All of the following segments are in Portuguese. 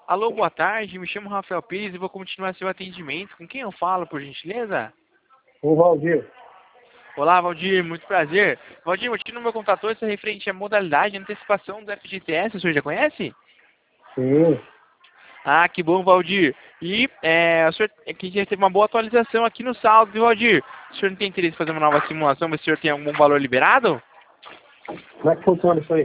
Alô, boa tarde. Me chamo Rafael Pires e vou continuar seu atendimento. Com quem eu falo, por gentileza? O Valdir. Olá, Valdir. Muito prazer. Valdir, o motivo do meu contato hoje é referente à modalidade de antecipação do FGTS. O senhor já conhece? Sim. Ah, que bom, Valdir. E o senhor aqui já teve uma boa atualização aqui no saldo, viu, Valdir? O senhor não tem interesse em fazer uma nova simulação, mas o senhor tem algum valor liberado? Como é que funciona isso aí?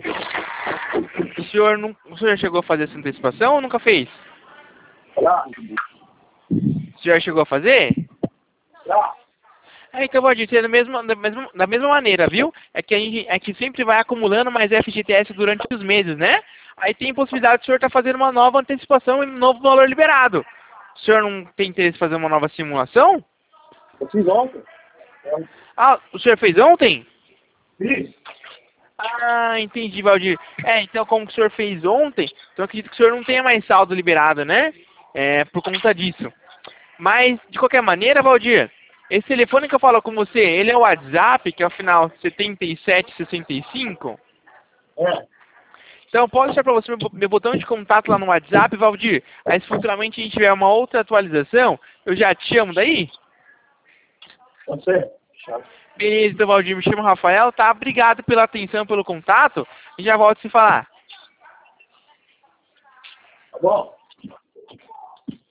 O senhor já chegou a fazer essa antecipação ou nunca fez? Já. O senhor já chegou a fazer? Já. Então, Valdir, da mesma maneira, viu? É que sempre vai acumulando mais FGTS durante os meses, né? Aí tem possibilidade do senhor estar fazendo uma nova antecipação e um novo valor liberado. O senhor não tem interesse em fazer uma nova simulação? Eu fiz ontem. Ah, o senhor fez ontem? Fiz. Ah, entendi, Valdir. Então como o senhor fez ontem, então eu acredito que o senhor não tenha mais saldo liberado, né? Por conta disso. Mas, de qualquer maneira, Valdir, esse telefone que eu falo com você, ele é o WhatsApp, que é o final 7765? É. Então, posso deixar para você meu botão de contato lá no WhatsApp, Valdir? Aí, se futuramente a gente tiver uma outra atualização, eu já te chamo daí? Pode ser? Beleza, então, Valdir, me chamo Rafael, tá? Obrigado pela atenção, pelo contato, e já volto a se falar. Tá bom.